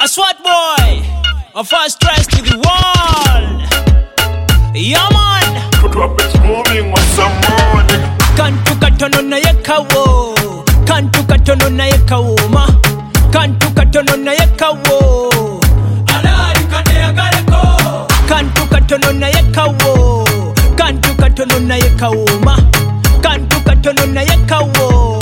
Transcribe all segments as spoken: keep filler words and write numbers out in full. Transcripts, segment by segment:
A SWAT boy, a first stress to the wall. Yeah man. Drop it booming with some money. Kantu katono na yekawo. Kantu katono na yekawoma. Kantu katono na yekawo. Alari kane yagareko. Kantu katono na yekawo. Kantu katono na yekawoma. Kantu katono na yekawo.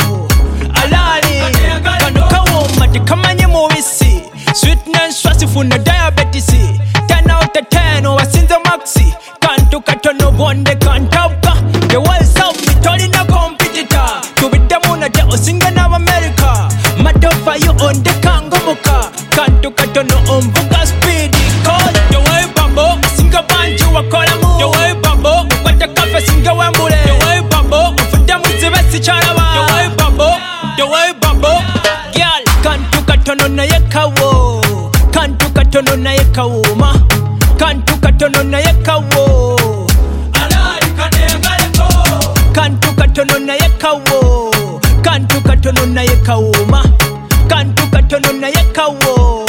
Alari kanu kawoma tekamanye mowisi. Sweetness swasifuna diabetes. Ten out of ten owasinze maxi. Kantu katono bonde kantauka. The world south me toli na competitor. Kubita muna te osinga na America. Madofa you on the kangomuka. Kantu katono ombuka speedy. Call the way bambo. Singa banju wakola mu. The way bambo. Kwata kafe singa wembule. The way bambo. Ufuta muzibe si charawa. The way bambo. The way bambo. Girl. Kantu katono na yekawo. Kantu katono na yekawoma. Kantu katono na yekawo. Alari kane yagareko. Kantu katono na yekawo. Kantu katono na yekawoma. Kantu katono na yekawo.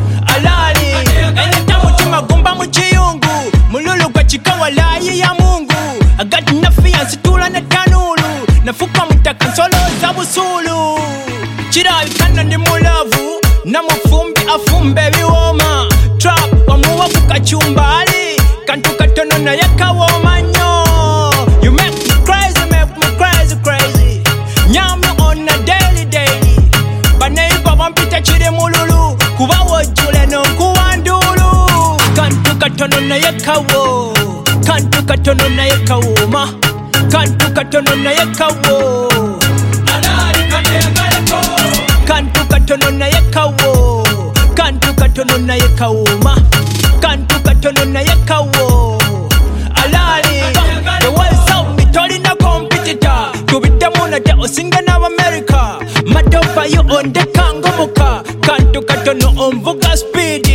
Alari enda mutima gumba muchiyungu. Mululu kwa chikawa layi ya Mungu. Agati na fiyansi tula na tanulu. Nafuka mutaka nsolo za busulu. Chirayi kana ndi mulavu. Na mufumbi afumbe biwoma. Trap wamuwa kukachumbali. Kantu katono na yakawoma nyo. You make me crazy, make me crazy, crazy. Nyame on a daily, daily. Baneiba wampita chiri mululu. Kuba wajule no kuwandulu. Kantu katono na yakawo. Kantu katono na yakawoma. Kantu katono na yakawo. Alari kane yagareko. Kantu katono na yakawo. Kantu katono na yakawoma. Kantu katono na yakawo. Alari the world south me toli na competitor. Kubita muna te osinga na America. Madofa you on the kangomuka. Kantu katono omvuga speed.